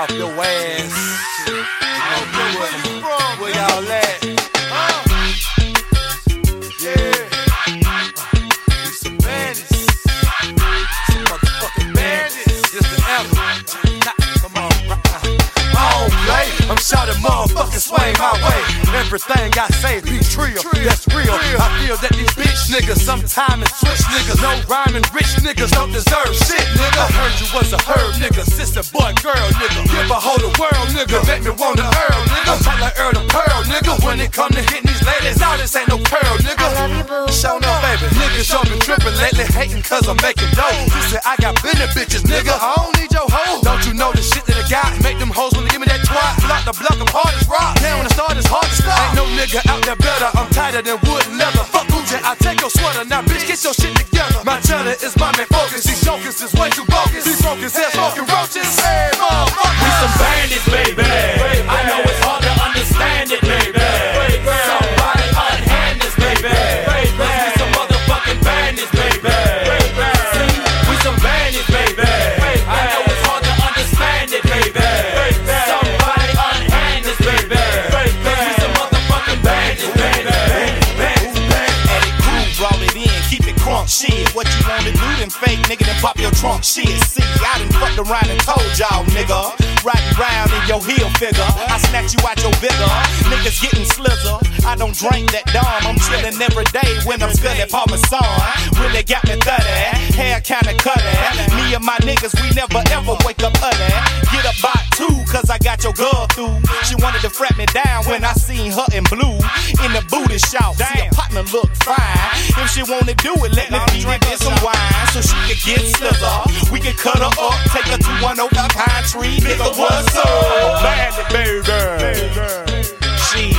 off your ass. Where y'all at? Yeah. We some bandits. Some motherfucking bandits. Just the anthem. Come on, I don't play. I'm shouting motherfucking swing my way. Everything I say be trill, that's real. I feel that these bitch niggas sometimes switch niggas. No rhyming rich niggas don't deserve shit, nigga. I heard you was a herb nigga, sister, boy, girl, nigga. Give a whole the world, nigga. Make me want to Earl, nigga. Talk like Earl the Pearl, nigga. When it come to hitting these ladies, all this ain't no curl, nigga. I love you, boo. Show no baby. Niggas show me tripping lately, hating cause I'm making dough. You said I got bigger bitches, nigga. I don't need your hoe. Don't you know the shit that I got? Make them hoes when they give me that twat. Block the block, I'm hard as rock. Now when I start, it's hard to stop. Ain't no nigga out there better. I'm tighter than wood and leather. Fuck Uja, I take your sweater. Now bitch, get your shit together. My cheddar is my main focus. These jokers is way too bogus. These broken ass smoking roaches. Hey, motherfucker. We some bandits, baby. I know it's hard to understand it, baby. Somebody unhand us, baby. We some motherfucking bandits, baby. We some bandits, baby. I know it's hard to understand it, baby. Somebody unhand us, baby. We some motherfucking bandits, baby. Edit crew, roll it in, keep it crunk. Shit, what you wanna do, then fake nigga, then pop your trunk. Shit, see, I done fucked around and told y'all, nigga. Riding round in your heel figure, I snatch you out your vigor. Niggas getting slither. I don't drink that Dom. I'm chillin' every day when I'm spilling Parmesan. Really got me 30, hair kinda cutty. Me and my niggas, we never ever wake up early. Get up by 2, cause I got your girl through. She wanted to fret me down when I seen her in blue. In the booty shop, see a partner look fine. If she wanna do it, let me feed her get some wine so she can get slither. We can cut her up, take her to one over pine tree. Nigga, what's up? Bandit, baby. Shit.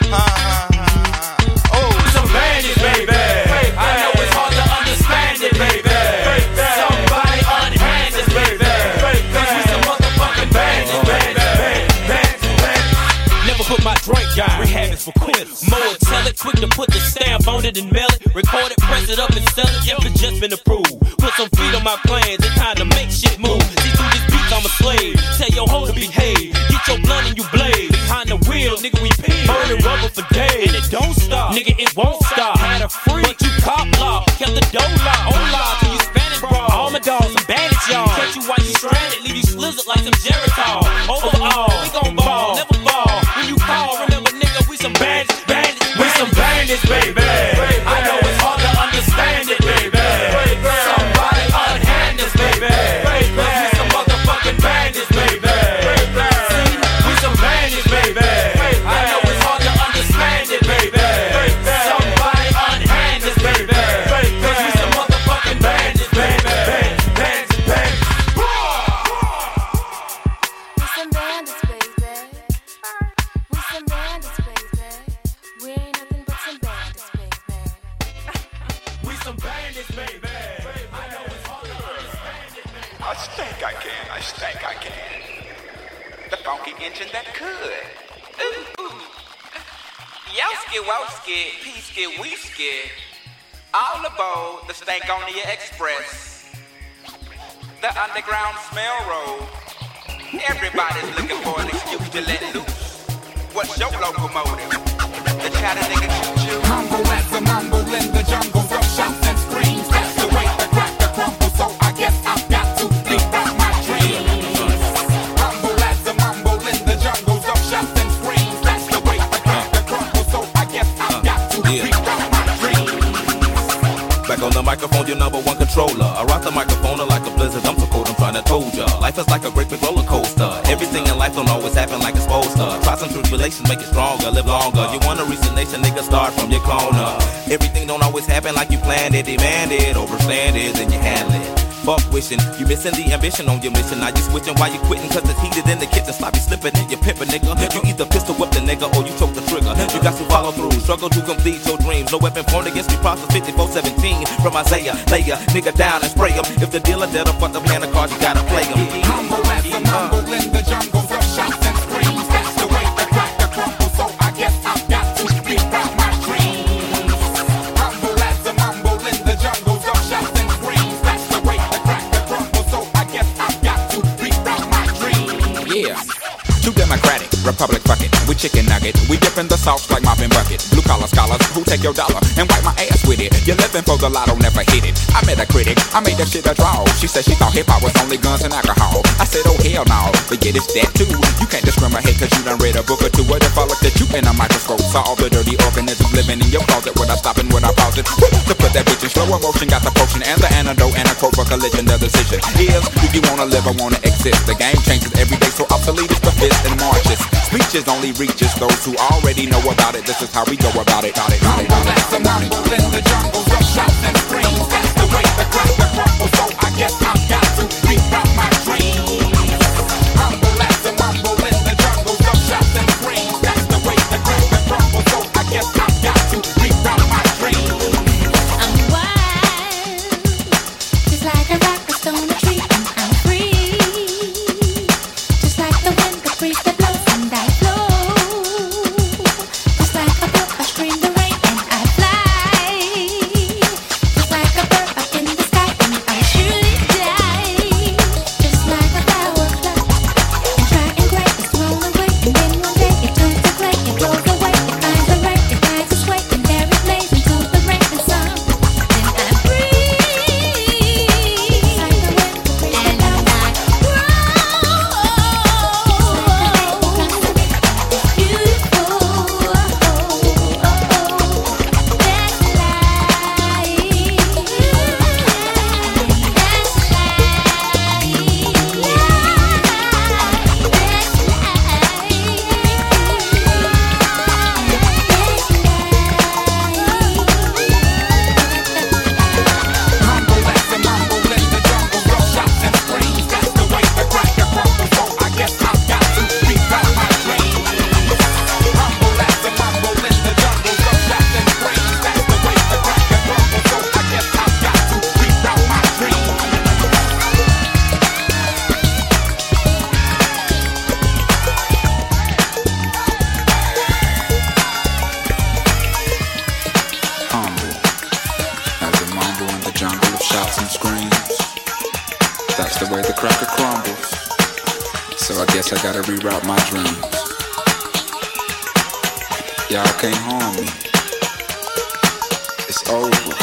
Oh, some bandits, baby. I know it's hard to understand it, baby. Somebody unhand us, baby. We some motherfucking bandits, baby. Never put my drink down. Rehab is for quitters. More tell it, quick to put the stamp on it and mail it. Record it, press it up and sell it. If it's just been approved. Put some feet on my plans. It's time to make shit move. See through this beat, I'm a slave. Tell your hoe to behave. Get your blunt and you blaze. Behind the wheel, nigga, we peel. Burning rubber for days. And it don't stop. Nigga, it won't stop. Had a free, but you cop lock. Kept the dough lock. Oh, lock. Till you Spanish bra. All my dogs, some bandits, y'all. Catch you while you stranded. Leave you slizzard like some Geritol. Overall, we gon' ball. Never fall. When you call, remember, nigga, we some bandits. We some bandits, baby. I know it's hard to understand it, baby. Somebody unhand us, baby. We some motherfucking bandits, baby. We some bandits, baby. I know it's hard to understand it, baby. Somebody unhand us, baby. We some motherfucking bandits, baby. We some bandits, baby. We some bandits, baby. We ain't nothing but some bandits, baby. We some bandits, baby. I know it's hard to understand it, baby. I think I can. The funky engine that could. Ooh, ooh. Yowski, wowski, peaski, weeski. All aboard the Stankonia Express. The underground smell road. Everybody's looking for an excuse to let loose. What's your locomotive? The chatter nigga choo-choo. Humble as a mumble in the jungle, rough shouts and screams. That's the way the cracker crumbles, so I guess I've got to think about my dreams. Humble as a mumble in the jungle, rough shouts and screams. That's the way the cracker crumbles, so I guess I've got to think about my dreams. Back on the microphone, your number one controller. I rock the microphone like a blizzard. I'm so cold, I'm trying to told ya. Life is like a great big roller coaster. Everything in life don't always happen like it's supposed to. Try some tribulations, make it stronger, live longer. You wanna reach the nation, nigga, start from your corner. Everything don't always happen like you planned it, demand it, overstand it, then you handle it. Fuck wishing, you missing the ambition on your mission. Now you switching while you quitting, cause it's heated in the kitchen. Sloppy slipping and you pimping, nigga. You either pistol whip the nigga or you choke the trigger. You got to follow through, struggle to complete your dreams. No weapon formed against me, Proverbs 54:17. From Isaiah, lay ya nigga down and spray him. If the dealer dead up on the hand of cards, you gotta play him. Humble as a mumble in the jungle, rough shouts and screams. That's the way the cracker crumbles, so I guess I've got to think about my dreams. Humble as a mumble in the jungle, rough shouts and screams. That's the way the cracker crumbles, so I guess I've got to think about my dreams. Yeah, chicken nugget. We dipping the sauce like mopping bucket. Blue collar scholars who take your dollar and wipe my ass with it. You're living for the lotto, never hit it. I met a critic, I made that shit a draw. She said she thought hip-hop was only guns and alcohol. I said, oh hell no, but yeah, it's that too. You can't discriminate cause you done read a book or two. What if I looked at you in a microscope? Saw all the dirty organisms living in your closet. Would I stop and would I pause it? To put that bitch in slow motion, got the potion and the antidote and a quote for collision. The decision is, do you wanna live or wanna exist? The game changes every day, so obsolete is the fist and marches. Speeches only reaches those who already know about it. This is how we go about it. That's a mumble in the jungles of shouts and screams. That's the way the cracker crumbles, so I guess I've got to reroute my dreams. Humble as a mumble in the jungles of shouts and screams. That's the way the cracker crumbles, so I guess I've got to reroute my dreams. I'm wild, just like a rock or stone or tree, and I'm free, just like the wind, the breeze that blows, and I flow, just like a brook, I stream the rain, and I fly, just like a bird up in the sky, and I surely die, just like a flower plucked and dry and gray, it's thrown away, and then one day it turns to clay, it blows away, it finds a ray, it finds its way, and there it lays into the rain and sun. Then I'm free, like the wind, and I grow. It's beautiful. Humble as a mumble in the jungles of shouts and screams. That's the way the cracker crumbles, so I guess I've got to reroute my dreams. Humble as a mumble in the jungles of shouts and screams. That's the way the cracker crumbles, so I guess I've got to reroute my dreams. Humble as a mumble in the jungle of shouts and screams. That's the way the cracker crumbles. So I guess I gotta reroute my dreams. Y'all can't harm me. It's over.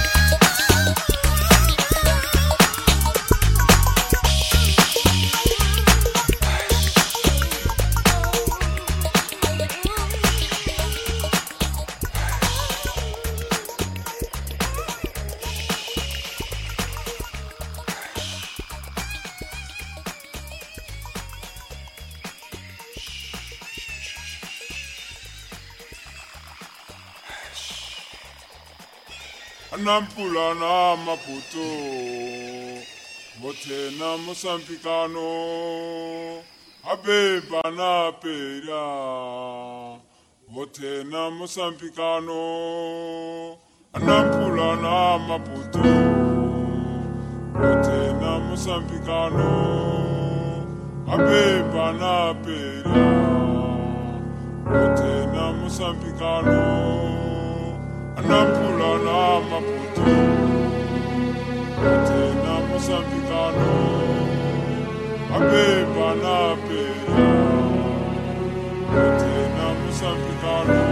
Anampula na Maputo, bote na Mosampicano, abeba na pera, bote na Mosampicano, Anampula na Maputo, bote na Mosampicano, abeba na pera, bote na Mosampicano. Anampula na Maputo, bote na Mosampicano, abeba na pera, bote na Mosampicano.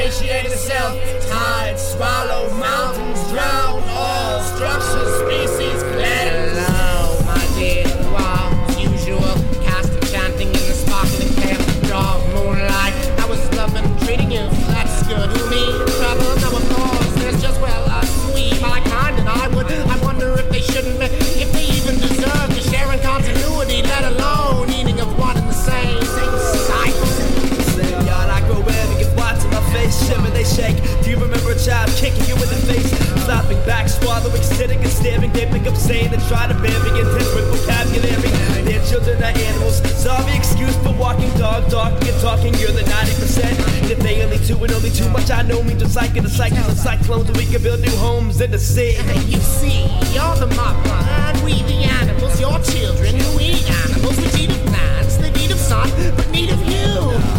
satiate itself. Tides swallow mountains, drown all structures, species cleanse. Hello, my dear, wow, as usual, casting chanting in the sparkling pale dark moonlight. I was loving treating you, that's good. Who me? Trouble? No, of course, there's just, well, sweet, my kind, and I wonder if they shouldn't be, if they even deserve to share in continuity, let alone eating of one and the same sight. Y'all, I grow web and get watching my face shimmer, they shake. Do you remember a child kicking you in the face? Slapping back, swallowing, sitting and staring. They pick up saying and try to bury intense with vocabulary. Their children are animals. Sorry excuse for walking dog, talking and talking. You're the 90%. And if they only two and only too much, I know me to cycle the cycles of cyclones. We can build new homes in the sea. You see, you're the mother, and we the animals. Your children who eat animals, which eat of plants. They need of sun, but need of you.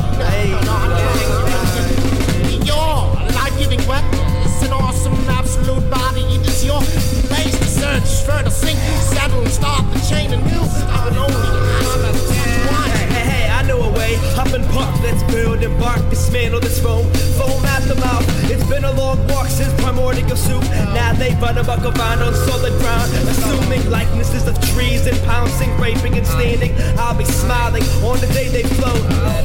Your life-giving weapons, an awesome absolute body. It is your place to search, fertile, sink, settle, and start the chain anew. I would only ask Hey, I know a way. Hop and park, let's build and bark, dismantle this foam at the mouth. It's been a long walk since primordial soup. Now they run amok around on solid ground, assuming likenesses of trees and pouncing, raping and standing. I'll be smiling on the day they float.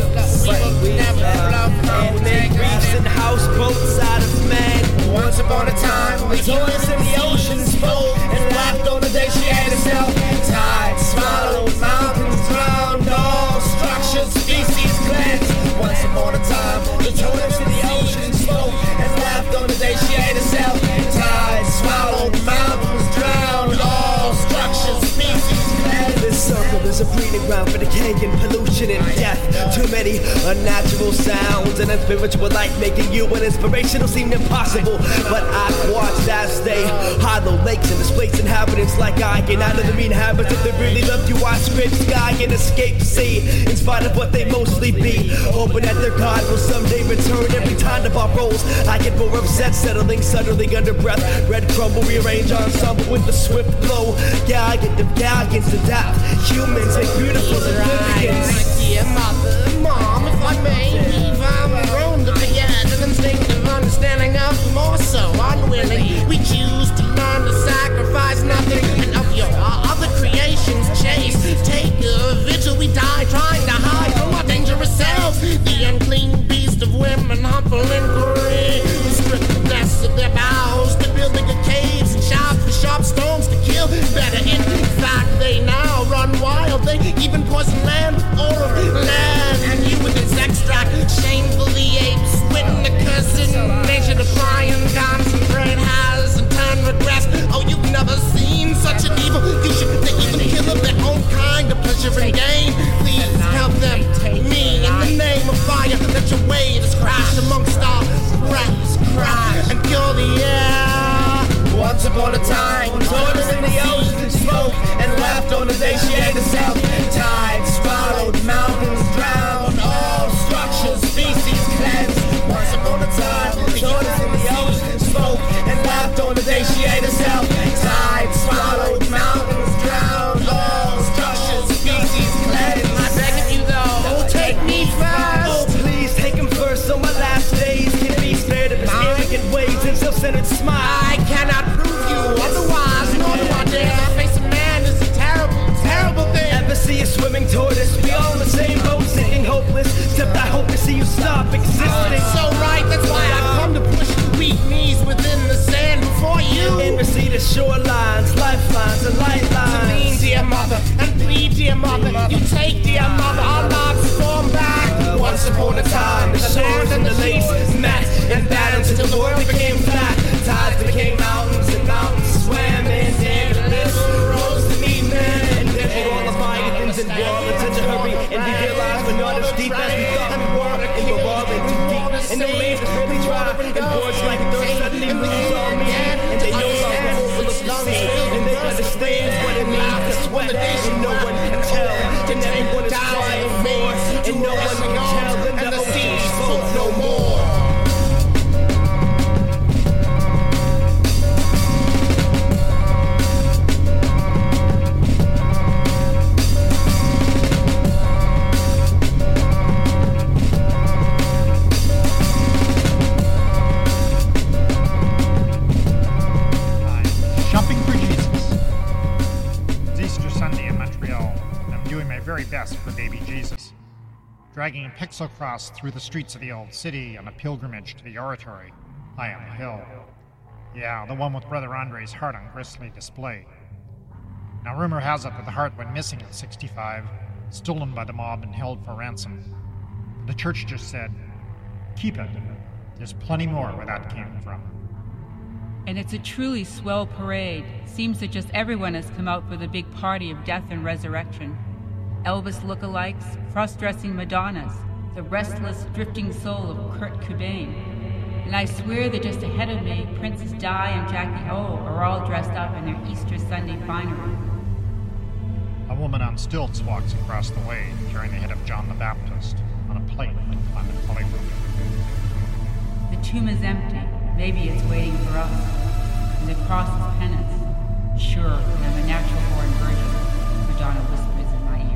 And make reefs and houseboats out of man. Once upon a time, the humans in the oceans spoke and laughed on the day she ate herself. Tides swallowed mountains, drowned all structures, species cleansed. Once upon a time, the humans in the oceans spoke and laughed on the day she ate herself. Tides swallowed mountains, drowned all structures, species cleansed. This circle is a breeding ground for decay and pollution and death. Too many unnatural sounds and unspiritual light, making you an inspirational seem impossible. But I've watched as they hollow lakes and displace inhabitants like I get out of the mean habits. If they really loved you, I scrape sky and escape sea. In spite of what they mostly be, hoping that their God will someday return. Every time the bar rolls, I get more upset, settling suddenly under breath. Red crumble, rearrange ensemble with the swift blow. Yeah, I get the galleons to death. Humans and beautiful significance. My dear mother, mom, if I may, leave I'm prone to forget an instinctive understanding of more so unwilling. We choose to learn to sacrifice nothing, and of your other creations chase. Take a vigil, we die trying to hide from our dangerous selves. The unclean beast of women hunt for inquiry. Strip the nests of their boughs to building of caves and shops for sharp stones to kill. Better in fact, they now run wild. They even poison land or of land. And you with its extract, shamefully apes, witness the cursing nature defying, concentrate has and turn regress. Oh, you've never seen such an evil. You should they even kill of their own kind to pleasure and gain. Please help them, me, in the name of fire. Let your waves crash amongst our breaths, crash and kill the air. Once upon a time, tortoise in the ocean spoke and laughed on the day she ate herself. Tides swallowed mountains, drowned all structures, species cleansed. Once upon a time, the tortoise in the ocean spoke and laughed on the day she ate herself. Tides swallowed mountains, drowned all structures, species cleansed. I beg of you though, take me first. Oh please, take him first so my last days can be spared of his arrogant ways and self-centered smile. I cannot prove you otherwise, nor do I dare. The face of man is a terrible, terrible thing. Ever see a swimming tortoise? We all in the same boat, sinking hopeless. Except I hope to see you stop existing. So right, that's why I've come to push weak knees within the sand before you. And receive the shorelines, lifelines, and light lines. To lean, dear mother, and plead, dear mother. You take, dear mother, our lives form back. Once upon a time, the shores and the lakes met and battled until the world became flat. Tides became mountains and mountains swam in endless roads to meet men. And then we all the minds and war in such a hurry, and we realized we're not as deep as we thought we were, and we're all in too deep. And the waves are really dry, and boards like thirst suddenly lose all meaning, and they no longer overlook the sea, and they understand what it means to sweat, and no one can tell, and everyone is crying more, and no one can tell, and the sea spoke no more. dragging Pixel Cross through the streets of the old city on a pilgrimage to the oratory high on the hill. Yeah, the one with Brother Andre's heart on grisly display. Now, rumor has it that the heart went missing in '65, stolen by the mob and held for ransom. The church just said, keep it. There's plenty more where that came from. And it's a truly swell parade. Seems that just everyone has come out for the big party of death and resurrection. Elvis lookalikes, cross-dressing Madonnas, the restless, drifting soul of Kurt Cobain. And I swear that just ahead of me, Princess Di and Jackie O are all dressed up in their Easter Sunday finery. A woman on stilts walks across the way, carrying the head of John the Baptist on a plate like Planet Hollywood. The tomb is empty. Maybe it's waiting for us. And the cross is penance. Sure, and I'm a natural-born virgin, Madonna whispers in my ear.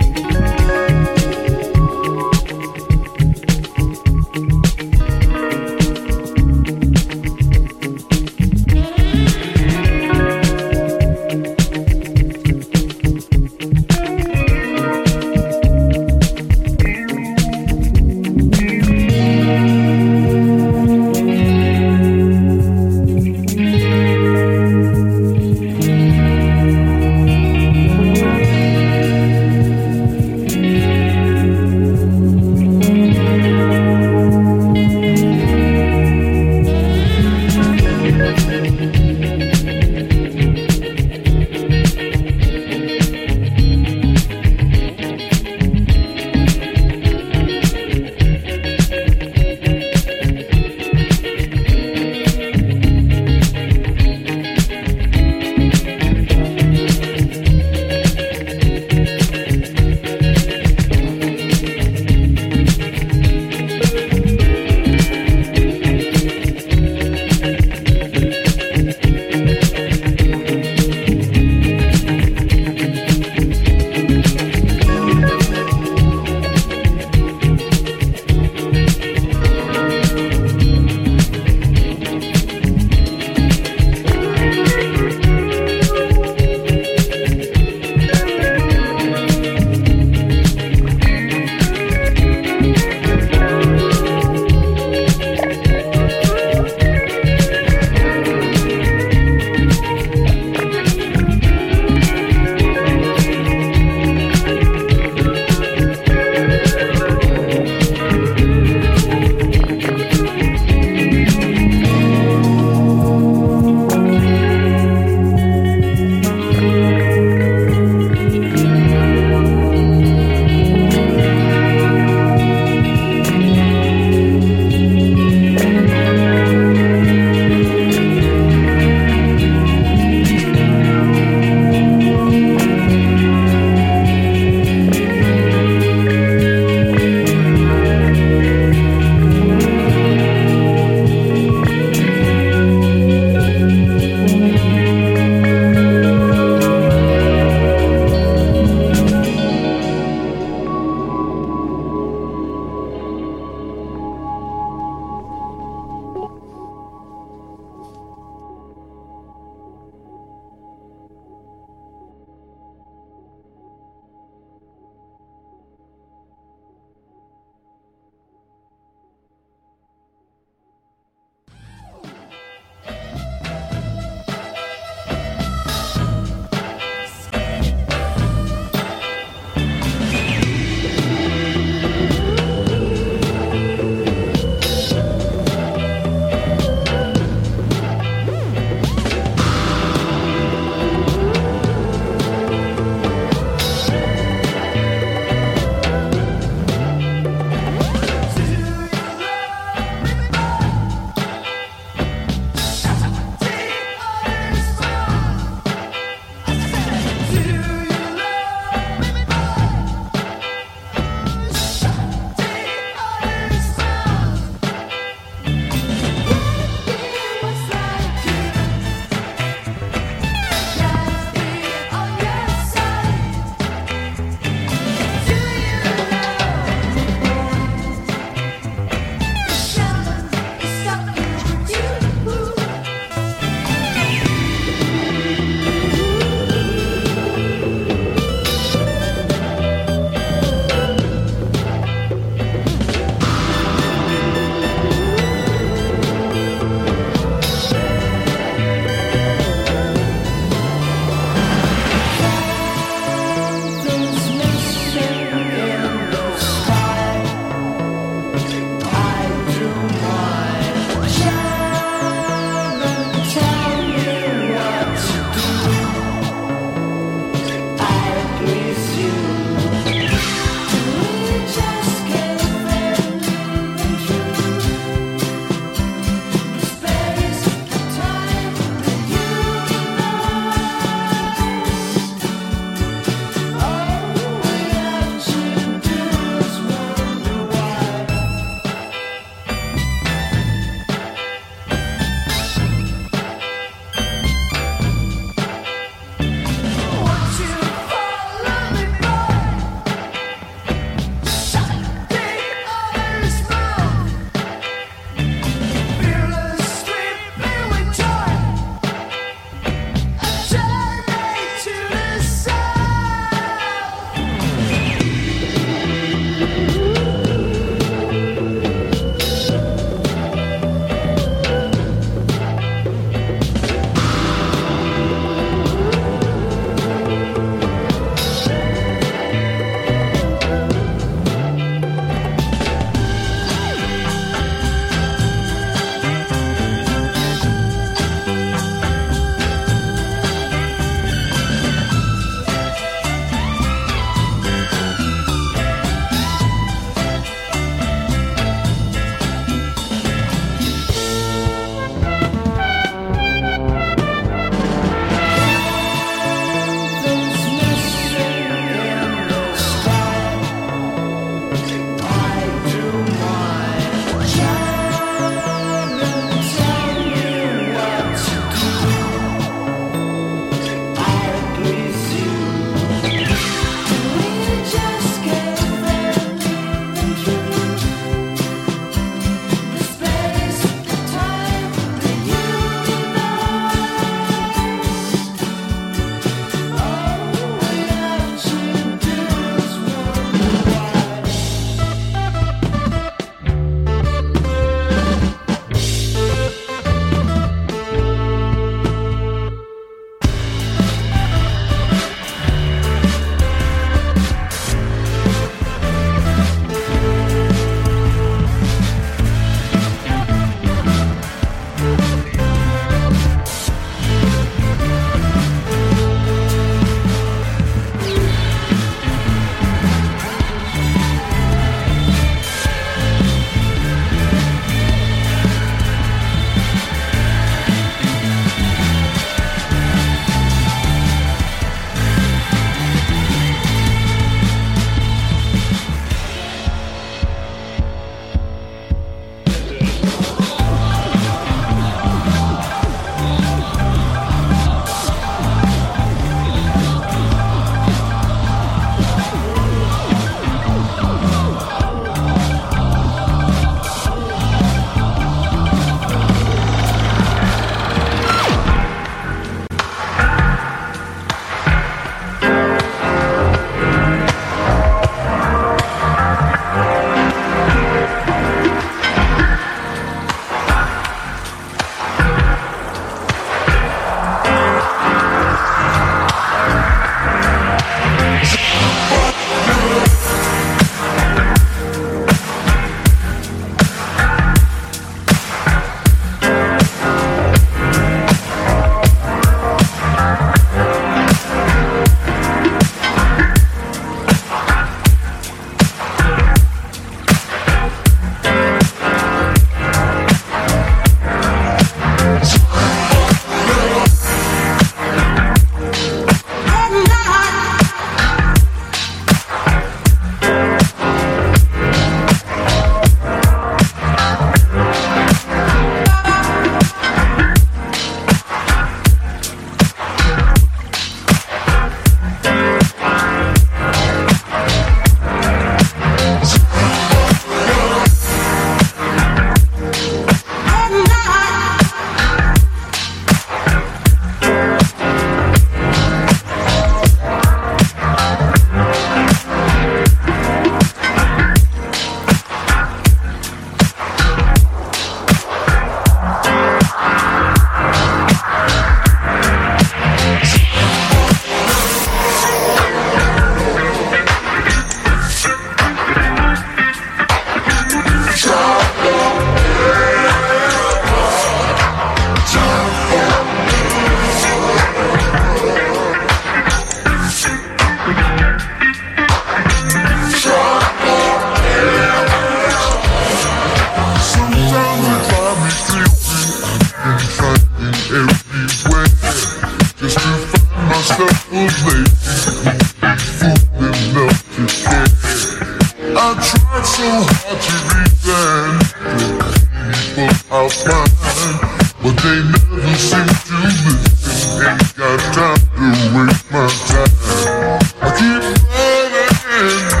but they never seem to listen. Ain't got time to waste my time. I keep running.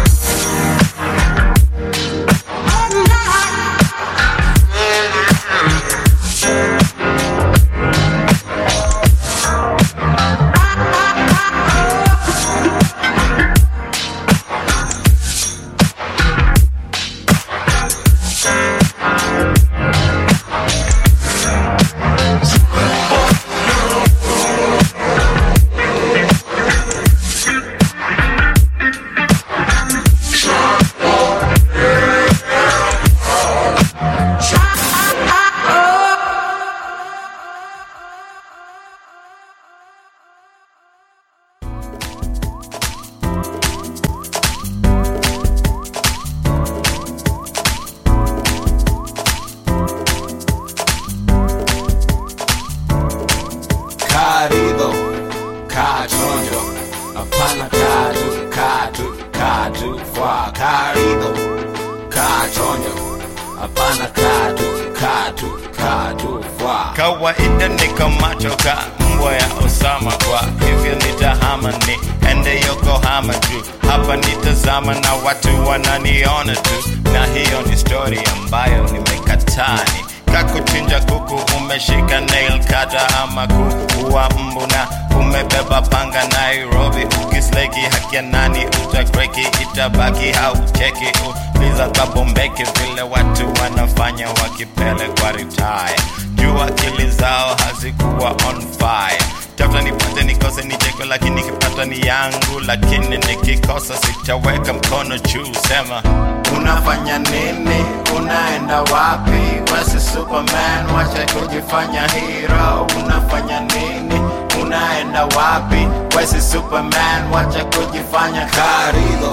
Kawaida niko macho ka mbwa ya Osama, kwa hivyo nitahama ni ende Yokohama tu. Hapa nitazama na watu wananiona tu, na hiyo ni story ambayo nimekatani. Kakuchinja kuku umeshika nail cutter, ama kuua mbu na umebeba panga Nairobi. Ukisleki haki ya nani utakreki, itabaki haucheki. Uliza kabombeki vile watu wanafanya wakipelekwa retire. Jua akili zao hazikuwa on fire. Tafuta nipate nikose nichekwe, lakini nikipata ni yangu. Lakini nikikosa sitaweka mkono juu. Sema unafanya nini? Unaenda wapi? Wesi Superman, wacha kujifanya hero. Unafanya nini? Unaenda wapi? Wesi Superman, wacha kujifanya karido.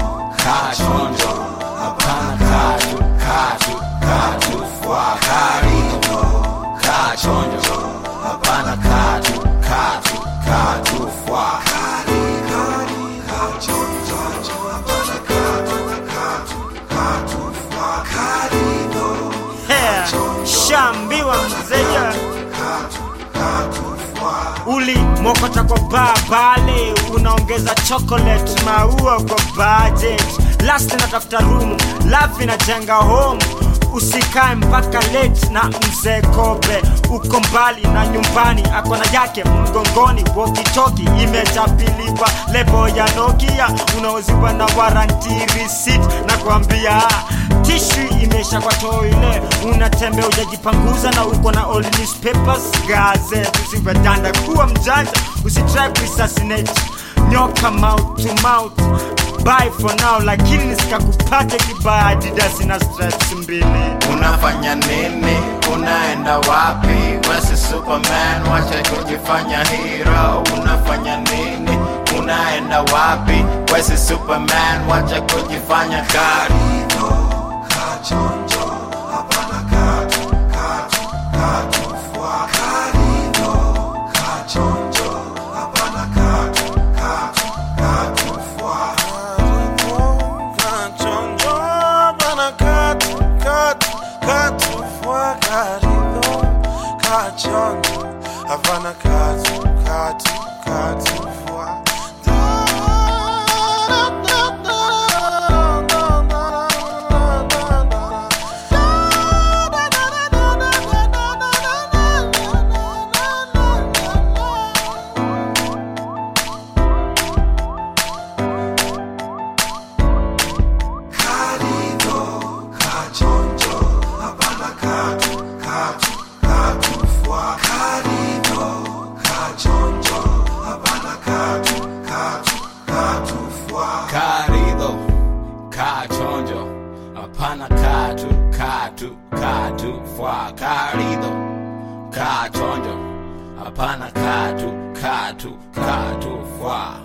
Kachonjo, hapana katu fwa karido. Kachonjo, hapana katu fwa shambiwa mzeja uli mokota kwa babale, unaongeza chocolate maua kwa budget. Last natafuta room, love inajenga home. Usikae mpaka late na mzee Kobe, uko mbali na nyumbani, akona yake mgongoni. Walkie-talkie imechapiliwa lebo ya Nokia, unaoziwa na warranty receipt na kuambia tissue imesha kwa toilet. Unatembea ujajipanguza na uko na all newspapers, gazette. Usivedanda kuwa mjanja, usitry to assassinate nyoka mouth to mouth. Bye for now, lakini nisikakupate kibaya Adidas na stripes mbili. Unafanya nini? Unaenda wapi? Wesi Superman, wacha kujifanya hero. Unafanya nini? Unaenda wapi? Wesi Superman, wacha kujifanya karido. Kachonjo, hapana katu fwa karido. Kachonjo, hapana katu fwa Havana katu fwa. Katu fwa karido. Kachonjo, hapana katu fwa.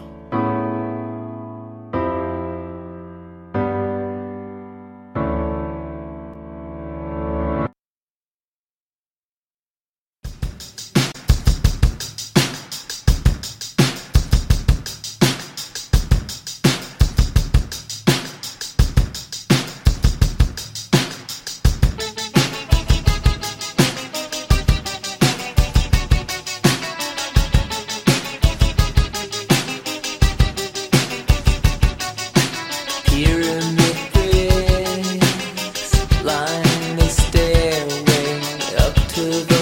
to the